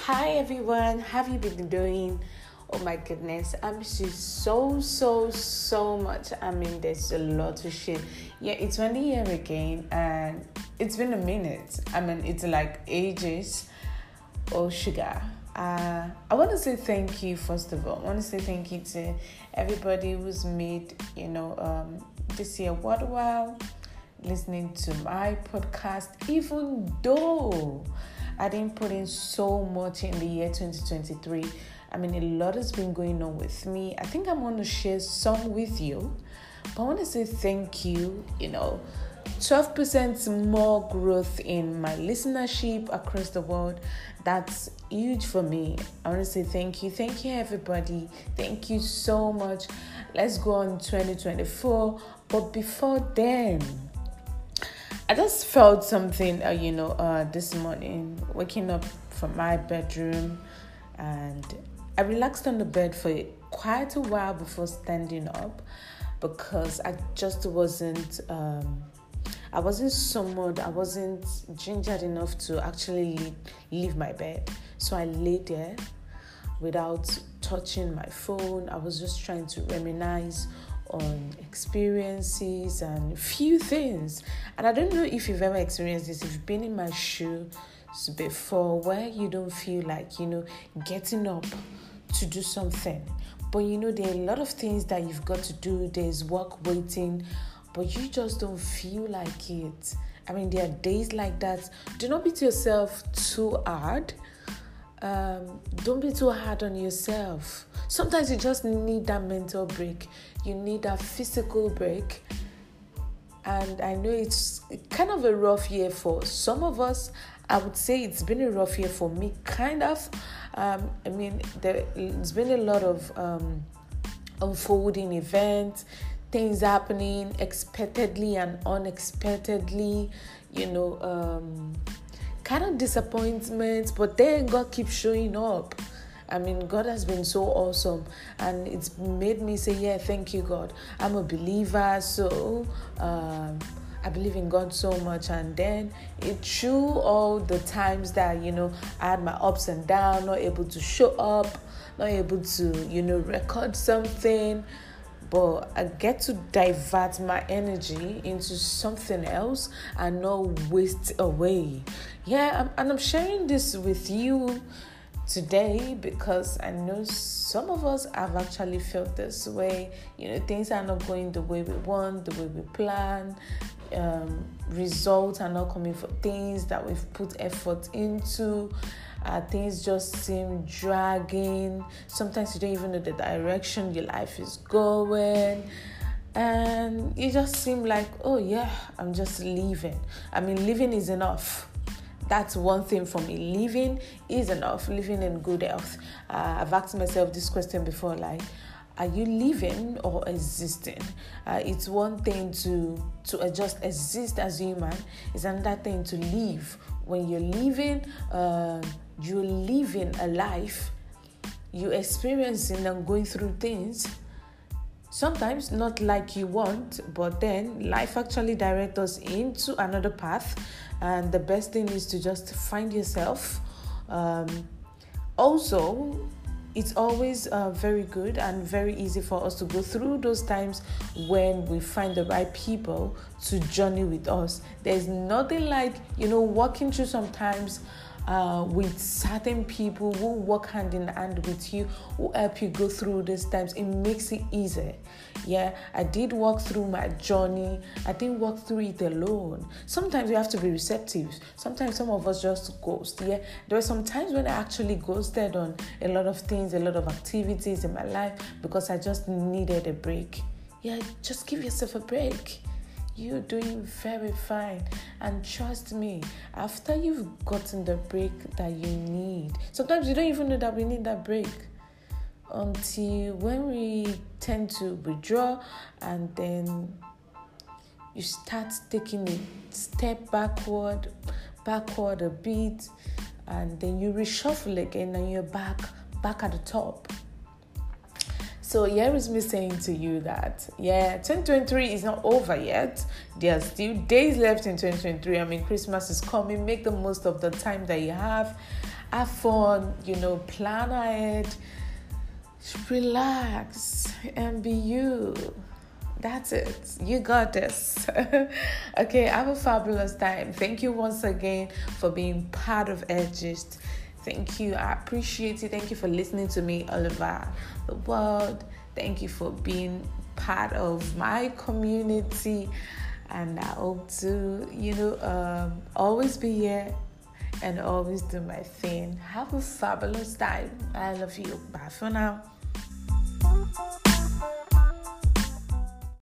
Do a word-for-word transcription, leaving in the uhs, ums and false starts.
Hi everyone, how have you been doing? Oh my goodness, I miss you so, so, so much. I mean, there's a lot to share. Yeah, it's one year again, and it's been a minute. I mean, it's like ages. Oh, sugar. Uh, I want to say thank you, first of all. I want to say thank you to everybody who's made, you know, um, this year worthwhile, listening to my podcast, even though I didn't put in so much in the year twenty twenty-three. I mean, a lot has been going on with me. I think I'm going to share some with you, but I want to say thank you, you know, twelve percent more growth in my listenership across the world. That's huge for me. I want to say thank you. Thank you, everybody. Thank you so much. Let's go on twenty twenty-four. But before then, I just felt something, uh, you know, uh, this morning, waking up from my bedroom, and I relaxed on the bed for quite a while before standing up because I just wasn't, um, I wasn't summoned, I wasn't gingered enough to actually leave, leave my bed. So I lay there without touching my phone. I was just trying to reminisce on experiences and few things. And I don't know if you've ever experienced this, if you've been in my shoes before, where you don't feel like, you know, getting up to do something. But you know, there are a lot of things that you've got to do. There's work waiting, but you just don't feel like it. I mean, there are days like that. Do not beat yourself too hard. Um, don't be too hard on yourself. Sometimes you just need that mental break. You need that physical break. And I know it's kind of a rough year for some of us. I would say it's been a rough year for me, kind of. Um, I mean, there's been a lot of um, unfolding events, things happening expectedly and unexpectedly, you know, um, kind of disappointments, but then God keeps showing up. I mean, God has been so awesome, and it's made me say, yeah, thank you, God. I'm a believer, so um, I believe in God so much. And then it through all the times that, you know, I had my ups and downs, not able to show up, not able to, you know, record something, but I get to divert my energy into something else and not waste away. Yeah, I'm, and I'm sharing this with you today because I know some of us have actually felt this way. You know, things are not going the way we want, the way we plan. Um, results are not coming for things that we've put effort into. Uh, things just seem dragging. Sometimes you don't even know the direction your life is going. And you just seem like, oh yeah, I'm just leaving. I mean, living is enough. That's one thing for me. Living is enough. Living in good health. Uh, I've asked myself this question before, like, are you living or existing? Uh, it's one thing to to just exist as human. It's another thing to live. When you're living, uh, you're living a life. You're experiencing and going through things. Sometimes not like you want, but then life actually directs us into another path. And the best thing is to just find yourself. Um, also, it's always uh, very good and very easy for us to go through those times when we find the right people to journey with us. There's nothing like, you know, walking through sometimes uh, with certain people who work hand in hand with you, who help you go through these times. It makes it easy. Yeah, I did walk through my journey. I didn't walk through it alone. Sometimes you have to be receptive. Sometimes some of us just ghost. Yeah, there were some times when I actually ghosted on a lot of things, a lot of activities in my life because I just needed a break. Yeah, just give yourself a break. You're doing very fine. And trust me, after you've gotten the break that you need, sometimes you don't even know that we need that break until when we tend to withdraw, and then you start taking a step backward, backward a bit, and then you reshuffle again and you're back, back at the top. So here is me saying to you that, yeah, twenty twenty-three is not over yet. There are still days left in twenty twenty-three. I mean, Christmas is coming. Make the most of the time that you have. have fun, you know, plan ahead, relax, and be you. That's it. You got this. Okay, have a fabulous time. Thank you once again for being part of Edgist. Thank you. I appreciate it. Thank you for listening to me all over the world. Thank you for being part of my community. And I hope to, you know, um, always be here and always do my thing. Have a fabulous time. I love you. Bye for now.